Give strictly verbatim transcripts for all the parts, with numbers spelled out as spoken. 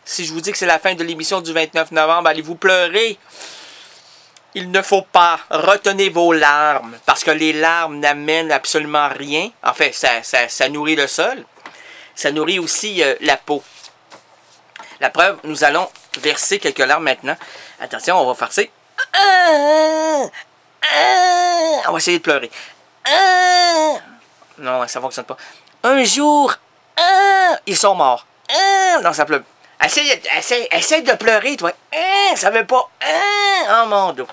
Si je vous dis que c'est la fin de l'émission du vingt-neuf novembre, allez-vous pleurer? Il ne faut pas. Retenez vos larmes, parce que les larmes n'amènent absolument rien. En fait, ça, ça, ça nourrit le sol. Ça nourrit aussi euh, la peau. La preuve, nous allons verser quelques larmes maintenant. Attention, on va farcer. On va essayer de pleurer. Non, ça ne fonctionne pas. Un jour, ils sont morts. Non, ça pleure. Essaye, essaye, essaye de pleurer, toi. Ça veut pas. Oh mon dos.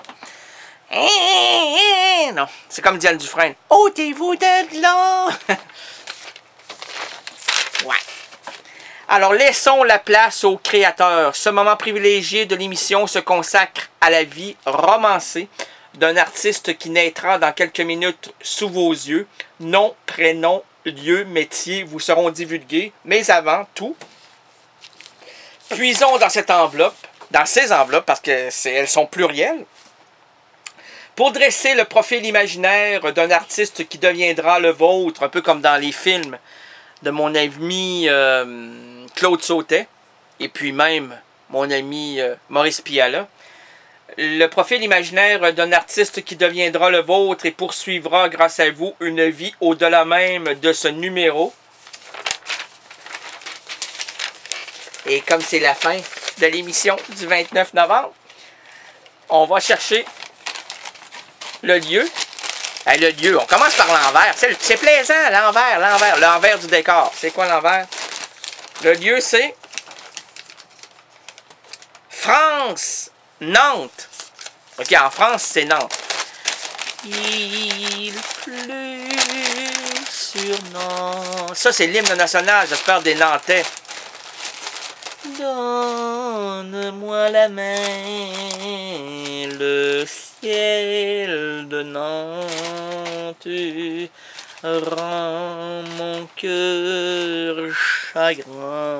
Non, c'est comme Diane Dufresne. Ôtez-vous de là. Ouais. Alors, laissons la place au créateur. Ce moment privilégié de l'émission se consacre à la vie romancée d'un artiste qui naîtra dans quelques minutes sous vos yeux. Nom, prénom, lieu, métier vous seront divulgués. Mais avant tout, puisons dans cette enveloppe, dans ces enveloppes, parce qu'elles sont plurielles, pour dresser le profil imaginaire d'un artiste qui deviendra le vôtre, un peu comme dans les films de mon ami euh, Claude Sautet, et puis même mon ami euh, Maurice Piala. Le profil imaginaire d'un artiste qui deviendra le vôtre et poursuivra grâce à vous une vie au-delà même de ce numéro. Et comme c'est la fin de l'émission du vingt-neuf novembre, on va chercher le lieu. Hey, le lieu, on commence par l'envers. C'est plaisant, l'envers, l'envers, l'envers du décor. C'est quoi l'envers? Le lieu, c'est France, Nantes. Ok, en France, c'est Nantes. Il pleut sur Nantes. Ça, c'est l'hymne national, j'espère, des Nantais. Donne-moi la main, le ciel de Nantes rend mon cœur chagrin.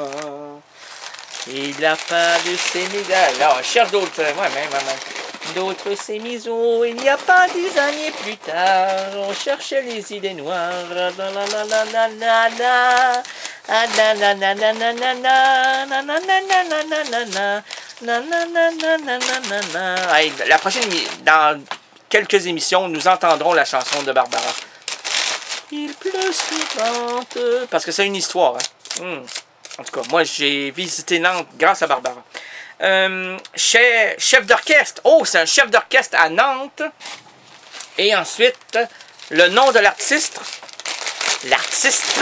Il n'a pas de sénégal. Là, on cherche d'autres. Ouais, même, même. D'autres sémisos. Il n'y a pas des années plus tard. On cherchait les idées noires. La la la la la la la. Ah na na na na na na na na na na na na na na na na na na na. Hey, la prochaine, dans quelques émissions, nous entendrons la chanson de Barbara. Il pleut sur Nantes. Parce que c'est une histoire. Hein. Hmm. En tout cas, moi, j'ai visité Nantes grâce à Barbara. Euh, chef chef d'orchestre. Oh, c'est un chef d'orchestre à Nantes. Et ensuite, le nom de l'artiste. L'artiste.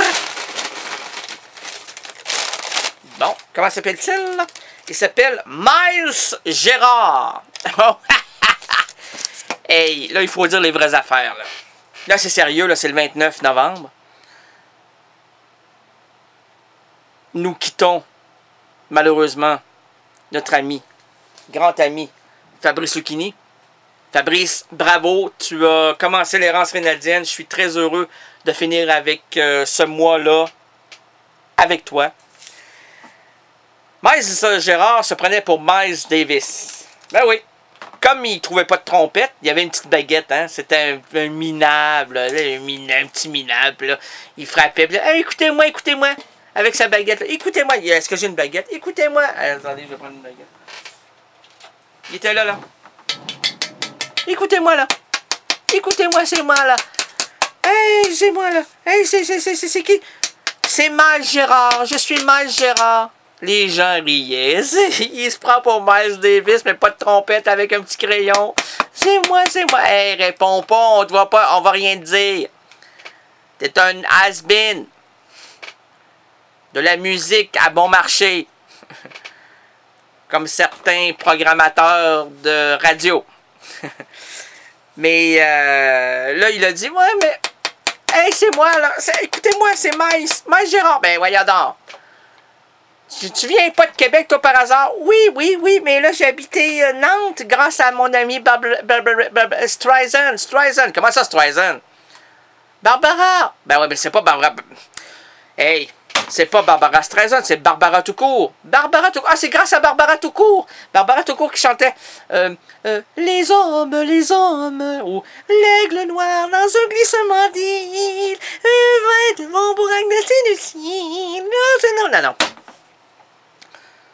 Bon, comment s'appelle-t-il? Il s'appelle Miles Gérard. Hey, là, il faut dire les vraies affaires. Là, là c'est sérieux, là, c'est le vingt-neuf novembre. Nous quittons, malheureusement, notre ami, grand ami, Fabrice Lucchini. Fabrice, bravo, tu as commencé l'errance rénaldienne. Je suis très heureux de finir avec euh, ce mois-là avec toi. Miles Gérard se prenait pour Miles Davis. Ben oui. Comme il ne trouvait pas de trompette, il y avait une petite baguette. Hein? C'était un, un minable, là, un, mina, un petit minable. Là. Il frappait. Là, hey, écoutez-moi, écoutez-moi. Avec sa baguette. Écoutez-moi. Est-ce que j'ai une baguette? Écoutez-moi. Attendez, je vais prendre une baguette. Il était là, là. Écoutez-moi, là. Écoutez-moi, c'est moi, là. Hey, c'est moi, là. Hey, c'est qui? C'est Miles Gérard. Je suis Miles Gérard. Les gens riaient. Il se prend pour Miles Davis, mais pas de trompette avec un petit crayon. C'est moi, c'est moi. Hey, réponds pas, on te voit pas, on va rien te dire. T'es un has-been. De la musique à bon marché. Comme certains programmateurs de radio. Mais euh, là, il a dit, ouais, mais... Hey, c'est moi, là. Écoutez-moi, c'est Miles. Miles Gérard. Ben, voyons donc. Tu, tu viens pas de Québec, toi, par hasard? Oui, oui, oui, mais là, j'ai habité euh, Nantes grâce à mon ami Barbara, Barbara, Barbara, Streisand. Streisand. Comment ça, Streisand? Barbara. Ben ouais, mais c'est pas Barbara... Hey, c'est pas Barbara Streisand, c'est Barbara tout court. Barbara tout court. Ah, c'est grâce à Barbara tout court. Barbara tout court qui chantait euh, euh, Les hommes, les hommes, ou l'aigle noir dans un glissement d'île, un vent de vent pour agresser le ciel. Non, non, non, non.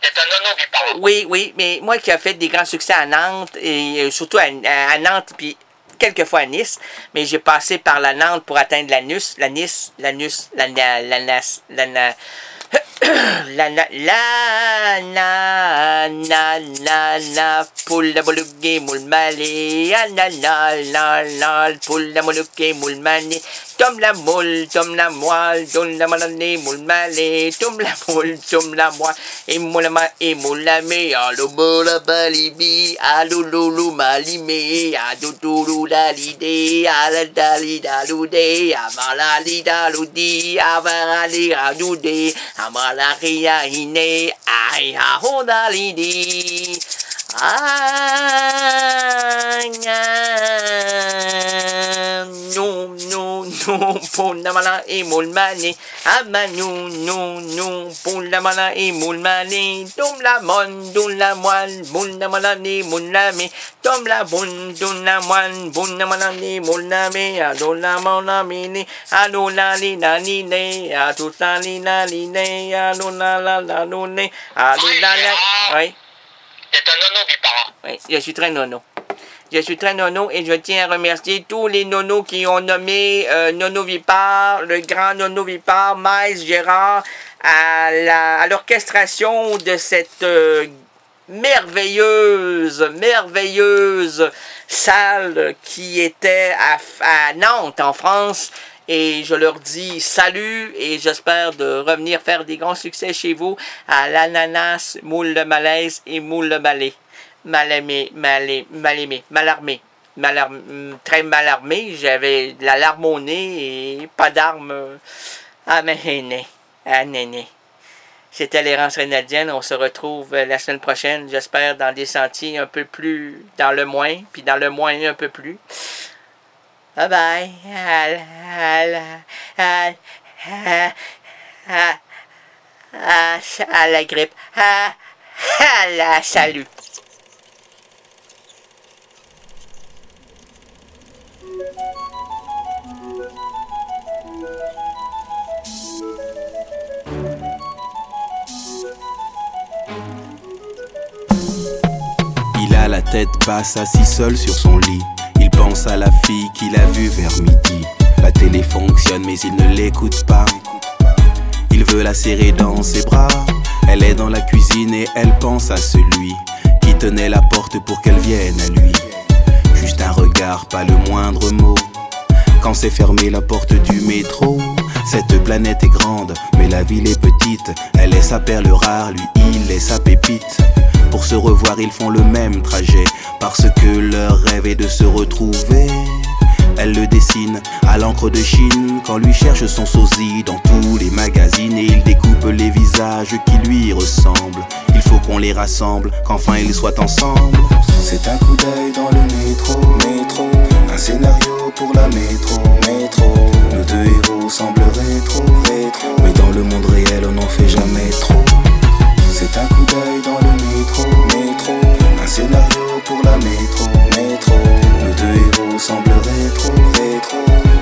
C'est un non-ovipare. Oui, oui, mais moi qui ai fait des grands succès à Nantes, et euh, surtout à, à Nantes, puis quelquefois à Nice, mais j'ai passé par la Nantes pour atteindre la Nus, la Nice, la Nus, la na, la Nas, la na, la na, la na, na, na, na, poule la bolugue moule malé, ah na na na na, poule la bolugue moule malé, tom la moule, tom la moelle, tom la malane moule malé, tom la moule, tom la moelle, et moule ma, et moule la me, allo bola balibi, allo lulu malime, ado dulu la lide, ala dali dalude, amalali daludi, avarali radude, amala ria hine, ay ha hodalidi. Ah, non, non, non, pour la mala et moule mané. Ah, non, non, non, pour la mala et moule mané. Tom la mon, don la moelle, bon la malane, mon la me. Tom la bon, don la moelle, bon la malane, mon la me. Ado la mon la mine, ado la li la li ne, ado la li la li ne, ado la la la lo ne, ado la la. Oui. C'est un non-ovipare. Oui, je suis très nono. Je suis très nono et je tiens à remercier tous les nonos qui ont nommé euh, Nono Vipar, le grand Nono Vipar, Maïs Gérard, à, la, à l'orchestration de cette euh, merveilleuse, merveilleuse salle qui était à, à Nantes, en France. Et je leur dis salut et j'espère de revenir faire des grands succès chez vous à l'ananas, moule de malaise et moule de malais. Mal aimé, mal aimé, mal aimé, mal armé. Mal armé, très mal armé. J'avais de la larme au nez et pas d'armes à mes nez. À néné. C'était l'errance rénadienne. On se retrouve la semaine prochaine, j'espère, dans des sentiers un peu plus dans le moins, puis dans le moins un peu plus. Bye bye. À la, à la, à, à, à, à, à la grippe. À, à la salut. Il a la tête basse, assis seul sur son lit. Il pense à la fille qu'il a vue vers midi. La télé fonctionne mais il ne l'écoute pas. Il veut la serrer dans ses bras. Elle est dans la cuisine et elle pense à celui qui tenait la porte pour qu'elle vienne à lui. Juste un regard, pas le moindre mot. Quand s'est fermée la porte du métro. Cette planète est grande, mais la ville est petite. Elle est sa perle rare, lui il est sa pépite. Pour se revoir ils font le même trajet, parce que leur rêve est de se retrouver. Elle le dessine à l'encre de Chine, quand lui cherche son sosie dans tous les magazines. Et il découpe les visages qui lui ressemblent. Il faut qu'on les rassemble, qu'enfin ils soient ensemble. C'est un coup d'œil dans le métro, métro. Un scénario pour la métro, métro. Nos deux héros semblent rétro, rétro. Mais dans le monde réel on n'en fait jamais trop. C'est un coup d'œil dans le métro, métro. Un scénario pour la métro, métro. Nos deux héros semblent rétro, rétro.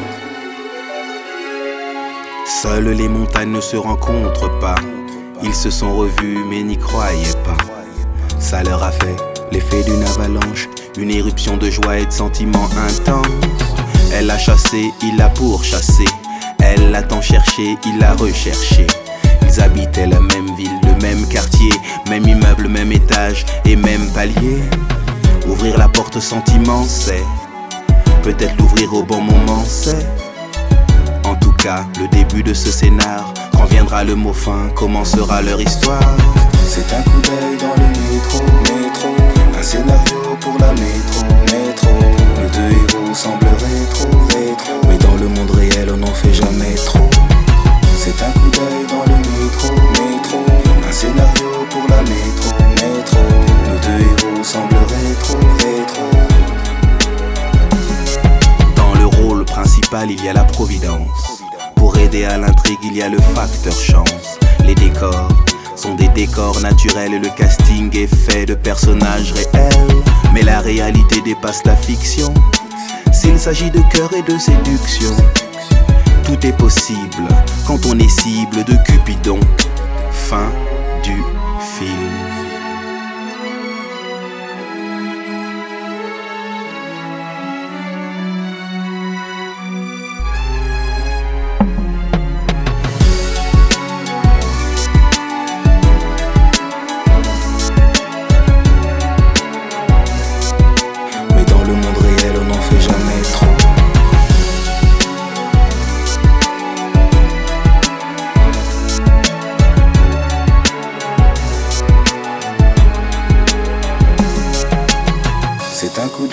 Seules les montagnes ne se rencontrent pas. Ils se sont revus mais n'y croyaient pas. Ça leur a fait l'effet d'une avalanche, une éruption de joie et de sentiments intenses. Elle l'a chassé, il l'a pourchassé. Elle l'a tant cherché, il l'a recherché. Ils habitaient la même ville, le même quartier, même immeuble, même étage et même palier. Ouvrir la porte sentiment, c'est peut-être l'ouvrir au bon moment, c'est en tout cas le début de ce scénar. Quand viendra le mot fin, commencera leur histoire. C'est un coup d'œil dans le métro, métro. Un scénario pour la métro, métro. Nos deux héros semblent rétro, rétro. Mais dans le monde réel on n'en fait jamais trop. C'est un coup d'œil dans le métro, métro. Un scénario pour la métro, métro. Nos deux héros semblent rétro, rétro. Dans le rôle principal il y a la providence. Pour aider à l'intrigue il y a le facteur chance. Les décors sont des décors naturels et le casting est fait de personnages réels. Mais la réalité dépasse la fiction. S'il s'agit de cœur et de séduction, tout est possible quand on est cible de Cupidon. Fin du film.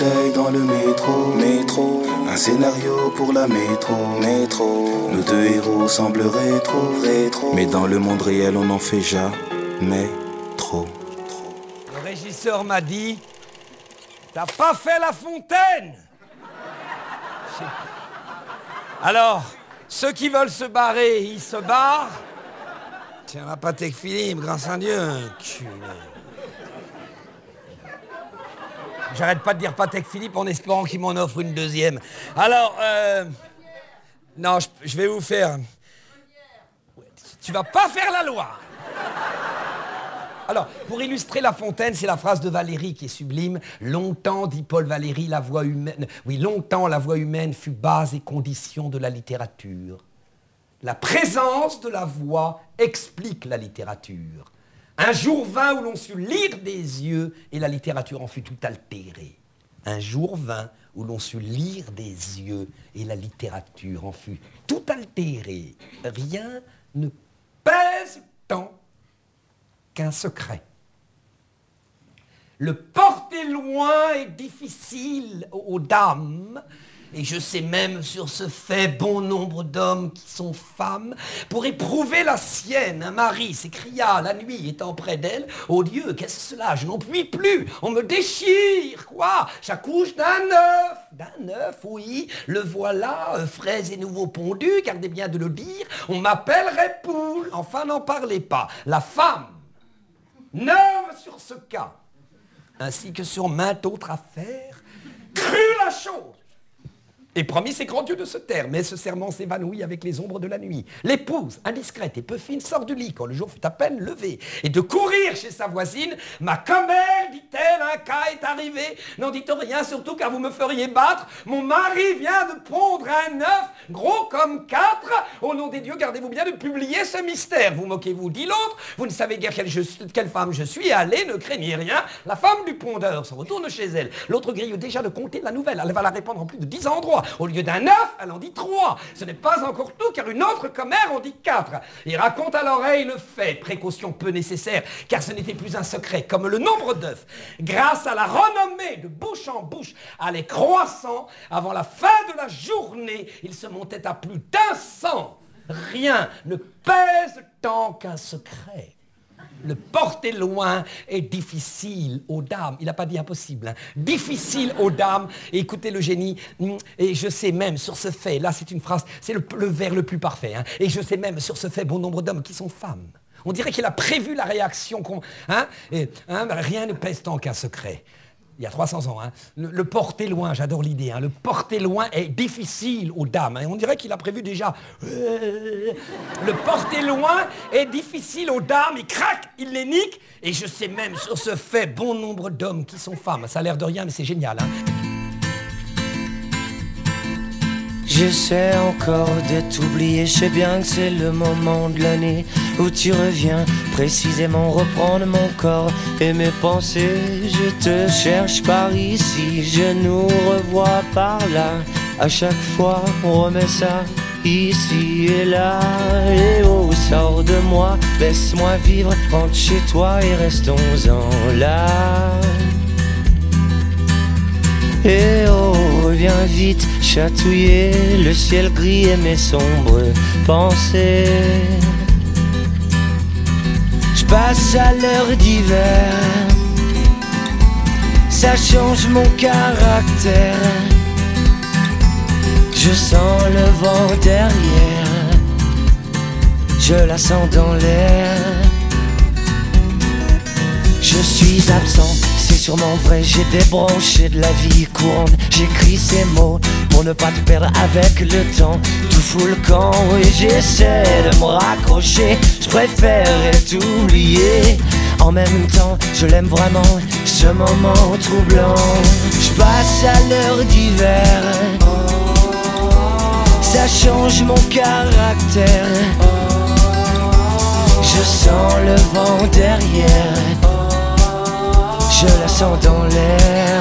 bouteilles dans le métro, métro. Un scénario pour la métro, métro. Nos deux héros semblent rétro, rétro. Mais dans le monde réel on n'en fait jamais trop. Le régisseur m'a dit: t'as pas fait La Fontaine. Alors, ceux qui veulent se barrer, ils se barrent. Tiens, la Patek Philippe, grâce à Dieu, culé. J'arrête pas de dire Patek Philippe en espérant qu'il m'en offre une deuxième. Alors, euh... non, je, je vais vous faire... Tu vas pas faire la loi. Alors, pour illustrer La Fontaine, c'est la phrase de Valéry qui est sublime. Longtemps, dit Paul Valéry, la voix humaine... Oui, longtemps, la voix humaine fut base et condition de la littérature. La présence de la voix explique la littérature. Un jour vint où l'on sut lire des yeux et la littérature en fut tout altérée. Un jour vint où l'on sut lire des yeux et la littérature en fut tout altérée. Rien ne pèse tant qu'un secret. Le porter loin est difficile aux dames, et je sais même sur ce fait bon nombre d'hommes qui sont femmes. Pour éprouver la sienne, un mari s'écria la nuit étant près d'elle: oh Dieu, qu'est-ce cela? Je n'en puis plus, on me déchire. Quoi? J'accouche d'un œuf. D'un œuf, oui, le voilà, euh, frais et nouveau pondu, gardez bien de le dire, on m'appellerait poule. Enfin, n'en parlez pas. La femme, neuve sur ce cas, ainsi que sur mainte autre affaire, crut la chose et promit ses grands dieux de se taire, mais ce serment s'évanouit avec les ombres de la nuit. L'épouse, indiscrète et peu fine, sort du lit quand le jour fut à peine levé, et de courir chez sa voisine: ma commère, dit-elle, un cas est arrivé. N'en dites rien, surtout car vous me feriez battre. Mon mari vient de pondre un œuf, gros comme quatre. Au nom des dieux, gardez-vous bien de publier ce mystère. Vous moquez-vous, dit l'autre, vous ne savez guère quelle, je, quelle femme je suis. Allez, ne craignez rien. La femme du pondeur se retourne chez elle. L'autre grille déjà de compter la nouvelle. Elle va la répandre en plus de dix endroits. Au lieu d'un œuf, elle en dit trois. Ce n'est pas encore tout, car une autre commère en dit quatre. Il raconte à l'oreille le fait, précaution peu nécessaire, car ce n'était plus un secret, comme le nombre d'œufs. Grâce à la renommée de bouche en bouche, allait croissant, avant la fin de la journée, il se montait à plus d'un cent. Rien ne pèse tant qu'un secret. Le porter loin est difficile aux dames. Il n'a pas dit impossible. Hein. Difficile aux dames. Et écoutez le génie. Et je sais même sur ce fait, là c'est une phrase, c'est le, le vers le plus parfait. Hein. Et je sais même sur ce fait bon nombre d'hommes qui sont femmes. On dirait qu'il a prévu la réaction qu'on... Hein, et, hein, rien ne pèse tant qu'un secret. Il y a trois cents ans, hein. le, le porter loin, j'adore l'idée, hein. Le porter loin est difficile aux dames. Hein. Et on dirait qu'il a prévu déjà. Euh, le porter loin est difficile aux dames, il craque, il les nique. Et je sais même sur ce fait bon nombre d'hommes qui sont femmes. Ça a l'air de rien, mais c'est génial. Hein. J'essaie encore de t'oublier, je sais bien que c'est le moment de l'année où tu reviens précisément reprendre mon corps et mes pensées. Je te cherche par ici, je nous revois par là. À chaque fois on remet ça ici et là. Et oh, sors de moi, laisse-moi vivre, rentre chez toi et restons-en là. Et oh, reviens vite, chatouiller le ciel gris et mes sombres pensées. Je passe à l'heure d'hiver, ça change mon caractère. Je sens le vent derrière, je la sens dans l'air. Je suis absent, c'est sûrement vrai, j'ai débranché de la vie courante. J'écris ces mots pour ne pas te perdre avec le temps. Tout fout le camp et j'essaie de me raccrocher. Je préférerais t'oublier. En même temps, je l'aime vraiment, ce moment troublant. Je passe à l'heure d'hiver, ça change mon caractère. Je sens le vent derrière, je la sens dans l'air.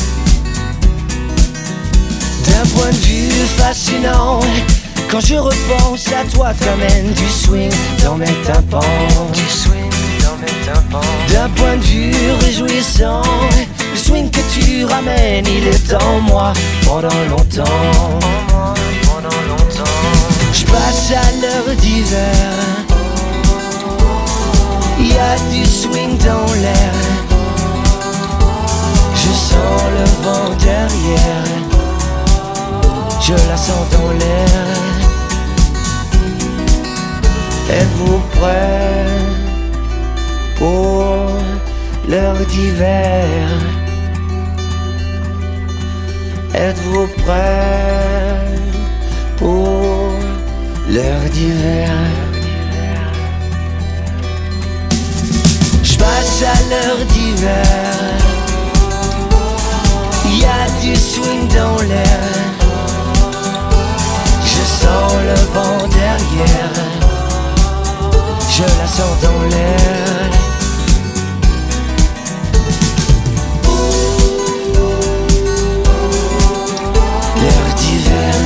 D'un point de vue fascinant, quand je repense à toi, t'emmènes du swing dans mes tympans. Du swing dans mes tympans. D'un point de vue réjouissant, le swing swing que tu ramènes, il est en moi pendant longtemps. Pendant longtemps. Je passe à l'heure d'hiver, il y a du swing dans l'air. Je sens le vent derrière, je la sens dans l'air. Êtes-vous prêts pour l'heure d'hiver? Êtes-vous prêts pour l'heure d'hiver? Je passe à l'heure d'hiver, il y a du swing dans l'air. Je sens le vent derrière, je la sens dans l'air. L'heure d'hiver.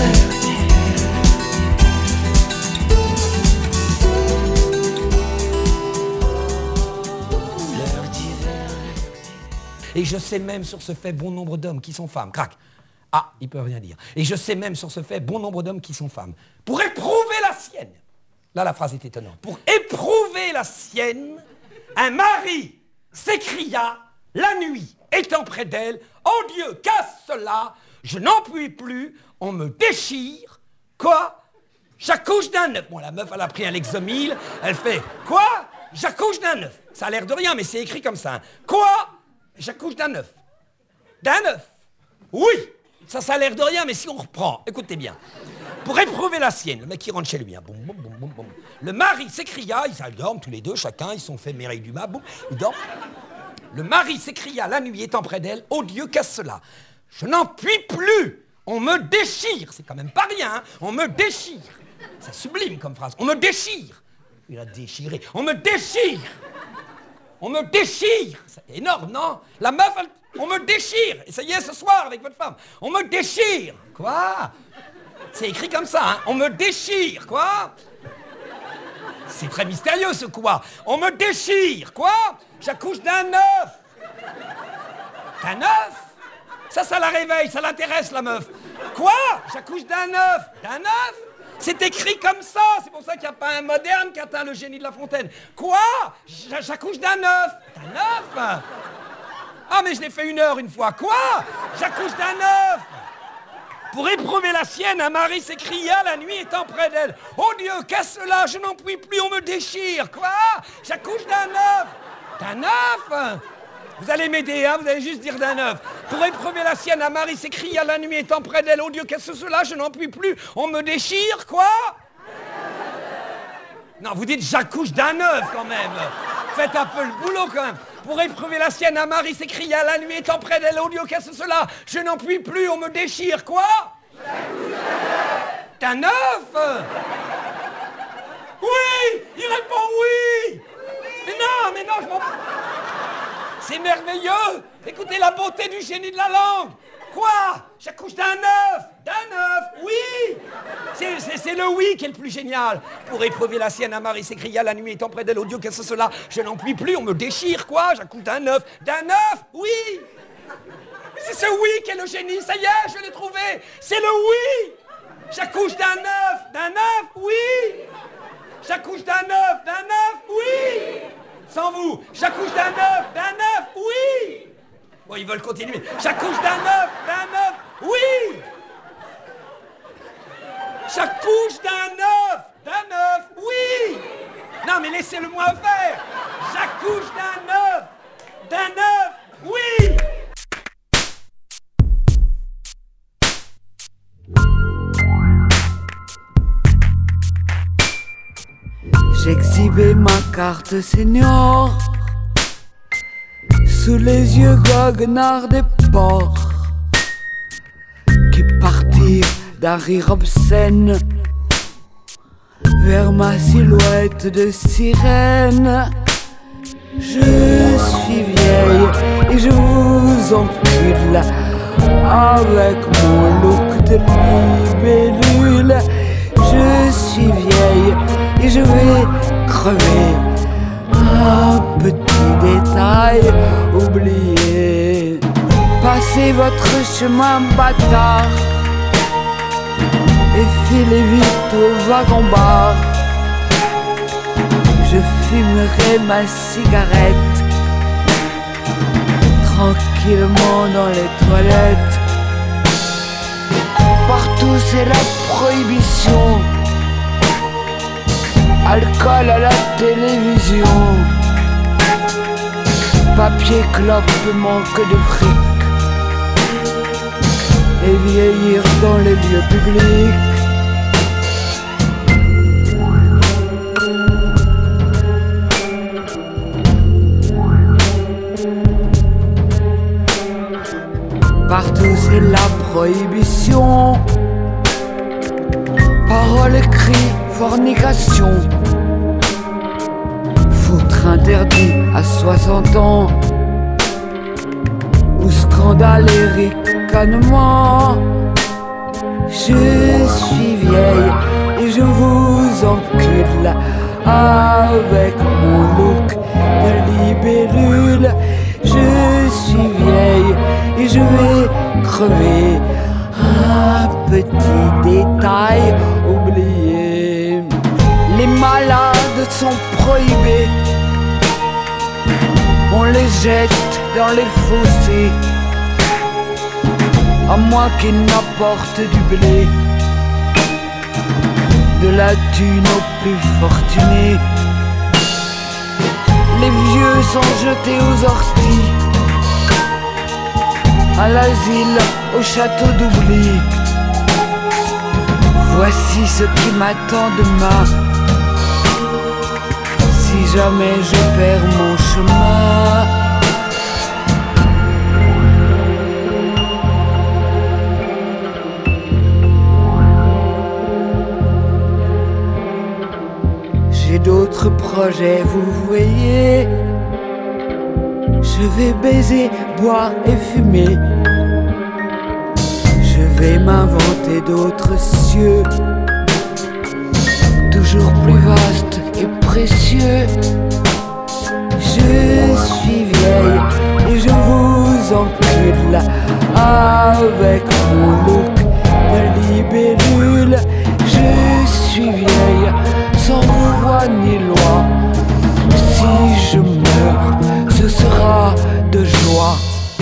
L'heure d'hiver. Et je sais même sur ce fait bon nombre d'hommes qui sont femmes. Crac. Ah, il peut rien dire. Et je sais même sur ce fait bon nombre d'hommes qui sont femmes. Pour éprouver la sienne. Là, la phrase est étonnante. Pour éprouver la sienne, un mari s'écria la nuit, étant près d'elle, « Oh Dieu, qu'est-ce cela? Je n'en puis plus, on me déchire. » Quoi? J'accouche d'un œuf. Bon, la meuf, elle a pris un Lexomil, elle fait, « Quoi? J'accouche d'un œuf. » Ça a l'air de rien, mais c'est écrit comme ça. Hein. Quoi? J'accouche d'un œuf. D'un œuf? Oui. Ça, ça a l'air de rien, mais si on reprend, écoutez bien. Pour éprouver la sienne, le mec qui rentre chez lui, hein, boum, boum, boum, boum, boum. Le mari s'écria, ils, ils dorment tous les deux, chacun, ils sont fait Mireille Dumas, boum, ils dorment. Le mari s'écria la nuit étant près d'elle, « Oh Dieu, qu'est-ce cela? Je n'en puis plus, on me déchire. » C'est quand même pas rien, hein, on me déchire. C'est sublime comme phrase, on me déchire. Il a déchiré, on me déchire. On me déchire. C'est énorme, non? La meuf, elle, on me déchire. Essayez ce soir avec votre femme. On me déchire. Quoi? C'est écrit comme ça, hein. On me déchire, quoi? C'est très mystérieux, ce quoi. On me déchire, quoi? J'accouche d'un œuf. D'un œuf? Ça, ça la réveille, ça l'intéresse, la meuf. Quoi? J'accouche d'un œuf. D'un œuf? C'est écrit comme ça. C'est pour ça qu'il n'y a pas un moderne qui atteint le génie de La Fontaine. Quoi? J'accouche d'un œuf. D'un œuf? Ah, mais je l'ai fait une heure une fois. Quoi? J'accouche d'un œuf. Pour éprouver la sienne, un mari s'écria la nuit étant près d'elle. « Oh Dieu, qu'est-ce cela? Je n'en puis plus, on me déchire. » Quoi? J'accouche d'un œuf. D'un œuf? Vous allez m'aider, hein? Vous allez juste dire d'un œuf. Pour éprouver la sienne, un mari s'écria la nuit étant près d'elle. « Oh Dieu, qu'est-ce que cela? Je n'en puis plus, on me déchire. » Quoi? Non, vous dites « j'accouche d'un œuf » quand même. Faites un peu le boulot quand même. Pour éprouver la sienne, un mari s'écria la nuit étant près d'elle. « Oh Dieu, qu'est-ce que cela? Je n'en puis plus, on me déchire. » Quoi? D'un œuf? Oui! Il répond oui! Mais non, mais non, je m'en... C'est merveilleux! Écoutez la beauté du génie de la langue! Quoi? J'accouche d'un œuf! D'un œuf! Oui! C'est, c'est, c'est le oui qui est le plus génial. Pour éprouver la sienne, un mari s'écria la nuit étant près d'elle. « Oh Dieu, qu'est-ce que c'est cela? Je n'en puis plus, on me déchire, quoi? J'accouche d'un œuf! D'un œuf! Oui! » C'est ce oui qui est le génie, ça y est, je l'ai trouvé! C'est le oui! J'accouche d'un œuf! D'un œuf! Oui! J'accouche d'un œuf! D'un œuf! Oui! Sans vous! J'accouche d'un œuf! D'un œuf! Oui! Bon, ils veulent continuer. J'accouche d'un œuf! D'un œuf! Oui! J'accouche d'un œuf! D'un œuf! Oui! Non, mais laissez-le-moi faire! J'accouche d'un œuf! D'un œuf! Oui! J'exhibais ma carte senior sous les yeux goguenards des porcs qui partirent d'un rire obscène vers ma silhouette de sirène. Je suis vieille et je vous encule avec mon look de libellule. Je suis vieille et je vais crever. Un petit détail oublié. Tracez votre chemin bâtard et filez vite au wagon-bar. Je fumerai ma cigarette tranquillement dans les toilettes. Partout c'est la prohibition. Alcool à la télévision. Papier, clope, manque de fric. Et vieillir dans les lieux publics. Partout c'est la prohibition. Paroles, écrits, fornication. Foutre interdit à soixante ans. Ou scandale et ricanement. Je suis vieille et je vous encule avec mon look de libellule. Je suis vieille et je vais crever. Un petit détail oublié. Les malades sont prohibés. On les jette dans les fossés, à moins qu'ils n'apportent du blé, de la thune aux plus fortunés. Les vieux sont jetés aux orties, à l'asile, au château d'oubli. Voici ce qui m'attend demain, si jamais je perds mon chemin. J'ai d'autres projets, vous voyez. Je vais baiser, boire et fumer. Je vais m'inventer d'autres cieux, toujours plus vastes et précieux. Je suis vieille et je vous encule avec mon look de libellule. Je suis vieille sans voix ni loi. Si je meurs, ce sera de joie.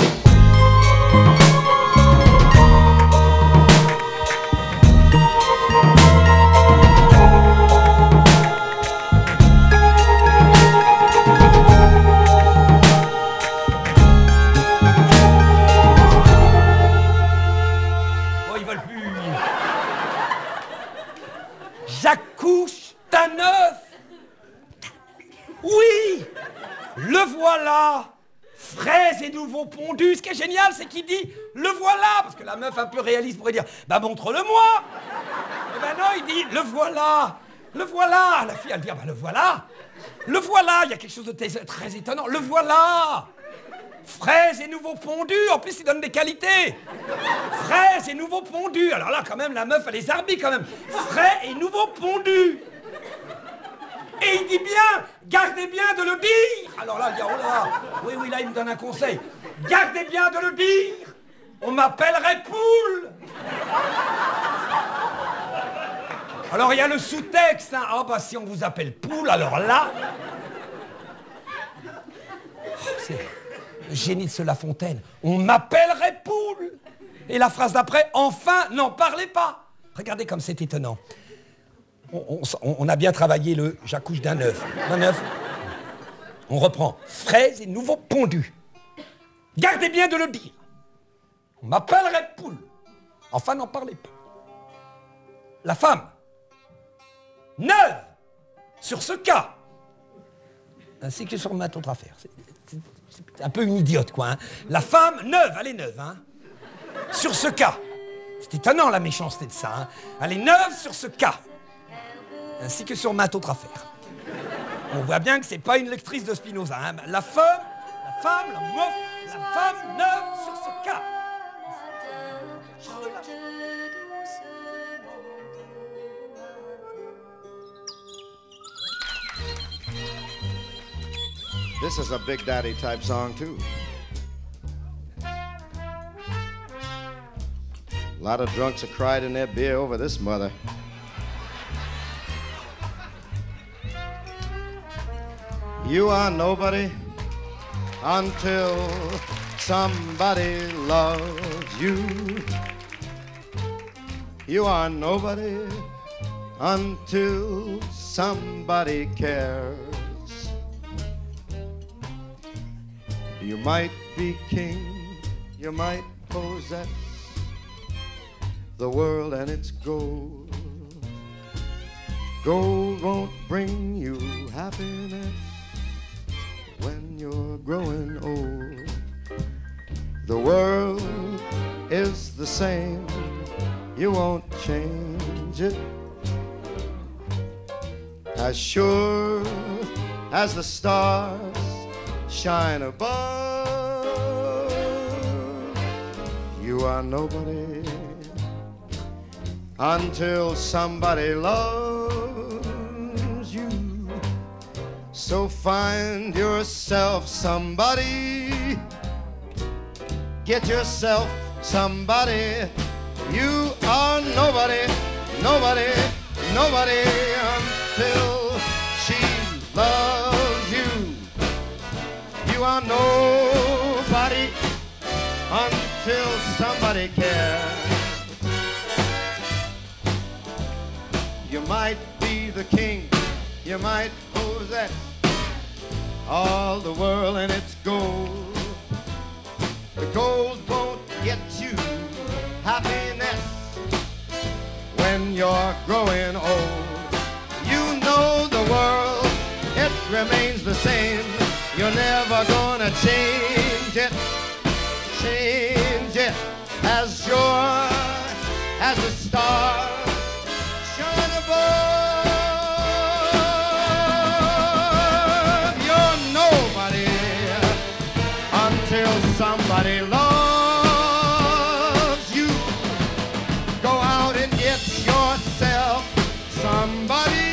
J'accouche d'un œuf. Oui, le voilà, fraise et nouveau pondu. Ce qui est génial, c'est qu'il dit le voilà, parce que la meuf un peu réaliste pourrait dire bah montre-le-moi. Et ben non, il dit le voilà, le voilà. La fille elle dit ah bah le voilà, le voilà. Il y a quelque chose de très, très étonnant. Le voilà, fraise et nouveau pondu. En plus, il donne des qualités. Fraise et nouveau pondu. Alors là, quand même, la meuf elle est zarbi quand même. Frais et nouveau pondu. Et il dit bien, gardez bien de le dire. Alors là, il dit, oh là, oui, oui, là, il me donne un conseil. Gardez bien de le dire. On m'appellerait Poule. Alors, il y a le sous-texte. Hein. Ah, bah, si on vous appelle Poule, alors là... Oh, c'est le génie de ce La Fontaine. On m'appellerait Poule. Et la phrase d'après, enfin, n'en parlez pas. Regardez comme c'est étonnant. On, on, on a bien travaillé le « j'accouche d'un œuf ». D'un œuf. On reprend. Fraise et nouveau pondu. Gardez bien de le dire. On m'appellerait Poule. Enfin, n'en parlez pas. La femme. Neuve. Sur ce cas. Ainsi que sur ma autre affaire. C'est, c'est, c'est un peu une idiote, quoi. Hein. La femme neuve. Elle est neuve, hein. Sur ce cas. C'est étonnant, la méchanceté de ça. Hein. Elle est neuve sur ce cas. Ainsi que sur ma autre affaire. On voit bien que c'est pas une lectrice de Spinoza. Hein. La femme, la femme, la meuf, la femme neuve sur ce cas. This is a Big Daddy type song too. lot of drunks have cried in their beer over this mother. You are nobody until somebody loves you. You are nobody until somebody cares. You might be king, you might possess the world and its gold. Gold won't bring you happiness when you're growing old. The world is the same, you won't change it. As sure as the stars shine above, you are nobody until somebody loves you. So find yourself somebody, get yourself somebody. You are nobody, nobody, nobody until she loves you. You are nobody until somebody cares. You might be the king, you might possess all the world and its gold. The gold won't get you happiness when you're growing old. You know the world, it remains the same. You're never gonna change it, change it. As sure as the stars shine above, you're nobody until somebody loves you. Go out and get yourself somebody.